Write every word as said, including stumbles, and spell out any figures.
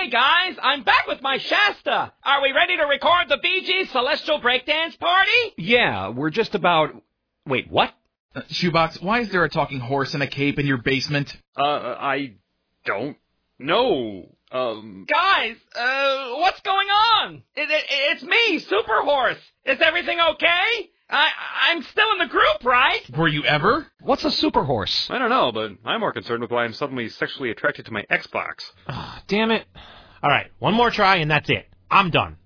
Hey guys, I'm back with my Shasta. Are we ready to record the Bee Gees Celestial Breakdance Party? Yeah, we're just about... Wait, what? Uh, Shoebox, why is there a talking horse in a cape in your basement? Uh, I don't know. Um... Guys, uh, what's going on? It, it, it's me, Super Horse. Is everything okay? I, I'm still in the group, right? Were you ever? What's a super horse? I don't know, but I'm more concerned with why I'm suddenly sexually attracted to my Xbox. Oh, damn it. All right, one more try and that's it. I'm done.